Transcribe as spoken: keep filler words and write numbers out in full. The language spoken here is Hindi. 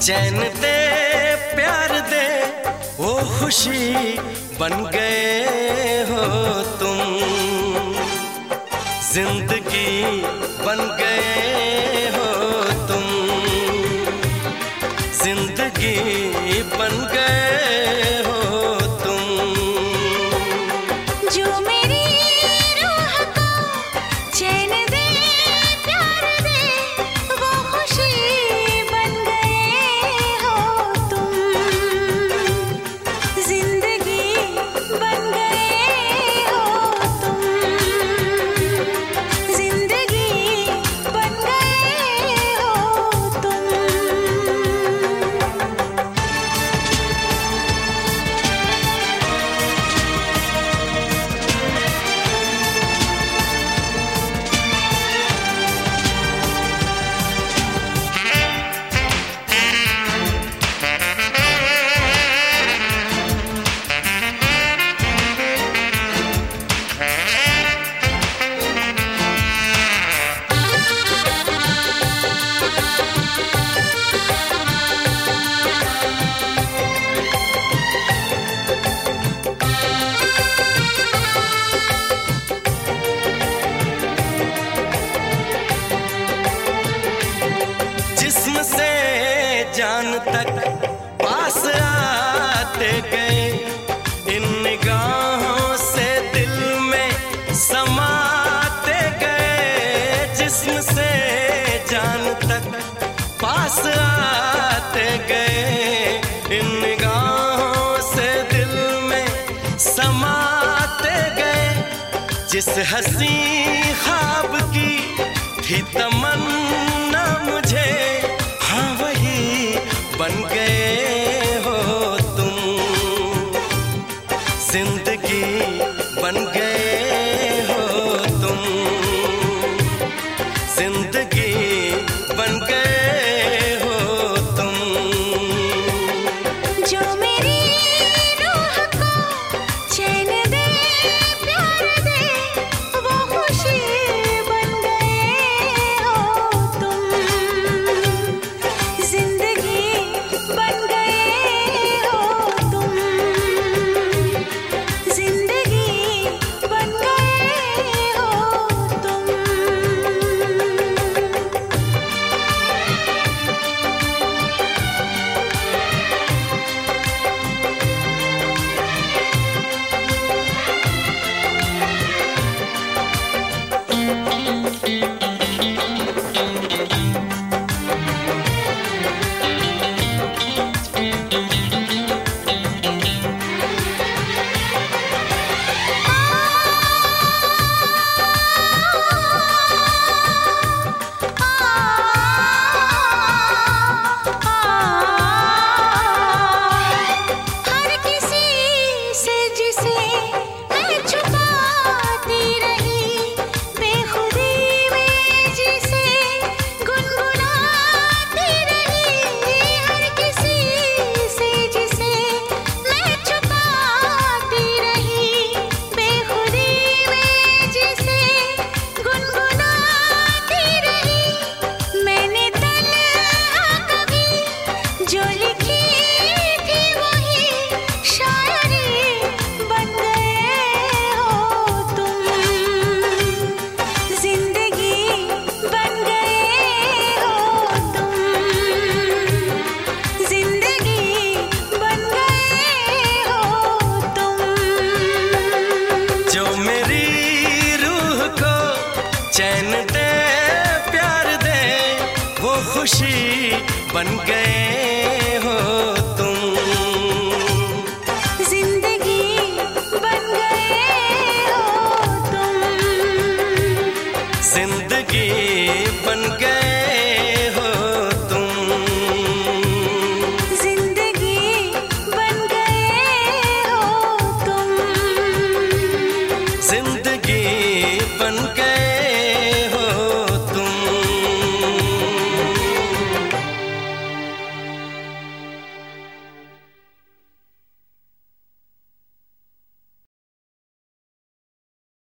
चैन दे प्यार दे वो खुशी बन गए हो तुम, जिंदगी बन गए हो तुम, जिंदगी बन गए हो तुम। जो मेरी रूह को चैन दे प्यार दे वो खुशी बन गए हो तुम, जिंदगी बन गए हो तुम, जिंदगी बन गए हो तुम। जिस्म से जान तक पास आते गए, इन निगाहों से दिल में समाते गए। जिस्म से जान तक पास आते गए, इन निगाहों से दिल में समाते गए। जिस हंसी ख्वाब की थी तमन्ना मुझे, हाँ वही बन गए हो तुम, जिंदगी बन गए हो तुम, जिंदगी बन गए हो तुम। जो मेरी रूह को चैन दे प्यार दे वो खुशी बन गए हो तुम, जिंदगी बन गए हो तुम, जिंदगी बन गए हो तुम। हर किसी से जिसे मैं छुपाती रही, बेखुदी में जिसे गुनगुनाती रही। हर किसी से जिसे मैं छुपाती रही, बेखुदी में जिसे गुनगुनाती रही। मैंने तन्हा कभी जो लिखी थी वही शायरी बन गए हो तुम, जिंदगी बन गए हो तुम, जिंदगी बन गए हो तुम। जो मेरी रूह को चैन दे प्यार दे वो खुशी बन गए हो तुम, जिंदगी बन गए हो तुम, जिंदगी बन गए